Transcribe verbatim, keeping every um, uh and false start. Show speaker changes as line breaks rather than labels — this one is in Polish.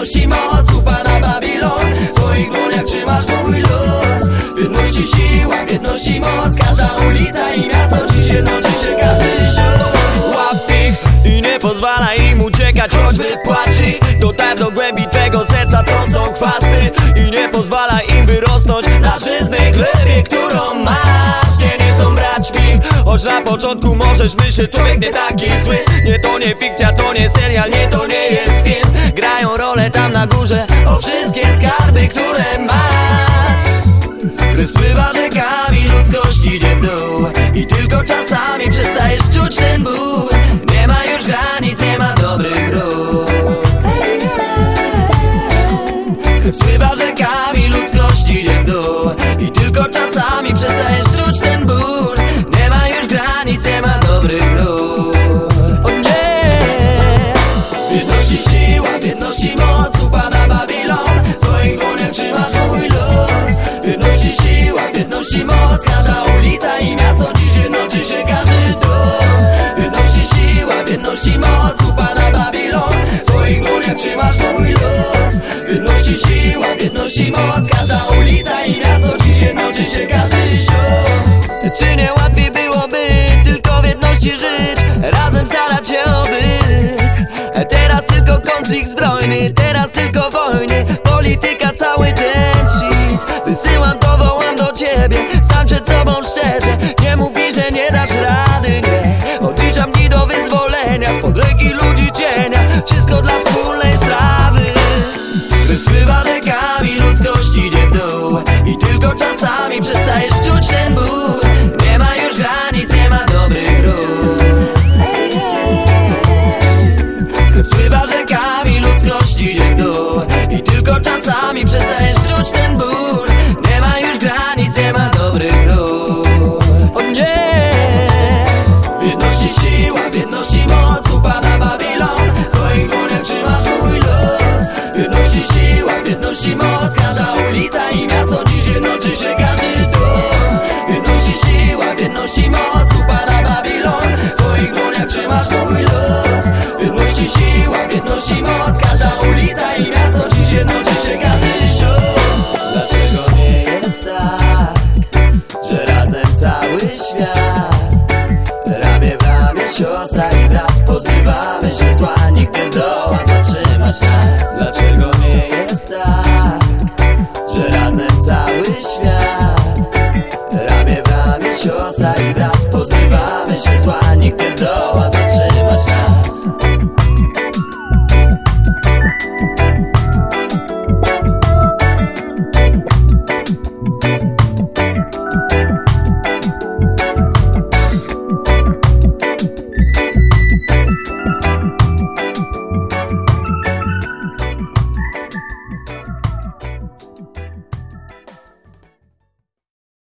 jedności moc upada Babilon. W swoich dłoniach trzymasz swój los. W jedności siła, w jedności moc. Każda ulica i miasto dziś jednoczy się, każdy ziom. Łap ich i nie pozwala im uciekać, choćby płacz ich. Dotarł do głębi twego serca, to są chwasty. I nie pozwala im wyrosnąć na żyznej glebie, którą masz. Nie, nie są braćmi, choć na początku możesz myśleć, człowiek nie taki zły. Nie, to nie fikcja, to nie serial, nie, to nie jest film. Grają rolę tam na górze o wszystkie skarby, które masz. Krew spływa rzekami, ludzkość idzie w dół i tylko czasami przestajesz czuć ten ból. Nie ma już granic, nie ma dobrych ról. Krew spływa rzekami, ludzkość idzie w dół i tylko czasami przestajesz czuć ten ból. Nie ma już granic, nie ma dobrych ról. O nie! W jedności siła, w jedności moc upada Babilon. W swoich dłoniach trzymasz mój los. W jedności siła, w jedności moc. Każda ulica i miasto dziś jednoczy się, każdy dom. W jedności siła, w jedności moc upada Babilon. W swoich dłoniach trzymasz mój los. W jedności siła, w jedności moc. Każda ulica i miasto dziś jednoczy się, każdy ziom. Czy nie łatwiej byłoby tylko w jedności żyć, razem starać się o byt? Teraz tylko konflikt zbrojny, teraz tylko wojny, polityka, cały ten shit. Wysyłam to, wołam do ciebie, stań przed sobą szczerze. Nie mów mi, że nie dasz rady, nie. Odliczam dni do wyzwolenia spod ręki ludzi cienia. Wszystko dla wspólnej sprawy. Wyspływa rzekami, ludzkość idzie w dół i tylko czasami przestajesz czuć ten ból. Nie ma już granic, nie ma dobrych ról. Krew spływa rzekami, ludzkość idzie w dół i tylko czasami przestajesz czuć ten ból. Nie ma już granic, nie ma dobrych ról. O nie! W jedności siła, w jedności moc upada Babilon. W swoich dłoniach trzymasz mój los. W jedności siła, w jedności moc. Każda ulica i miasto dziś jednoczy się, każdy dom. W jedności siła, w jedności moc upada Babilon. W swoich dłoniach trzymasz mój los. W jedności siła, w jedności moc. Każda ulica i miasto dziś jednoczy się, każdy ziom. Dlaczego nie jest tak, że razem cały świat, ramię w ramię siostra i brat, pozbywamy się zła, nikt nie zdoła zatrzymać nas. Dlaczego nie jest tak, że razem cały świat, ramię w ramię siostra i brat, pozbywamy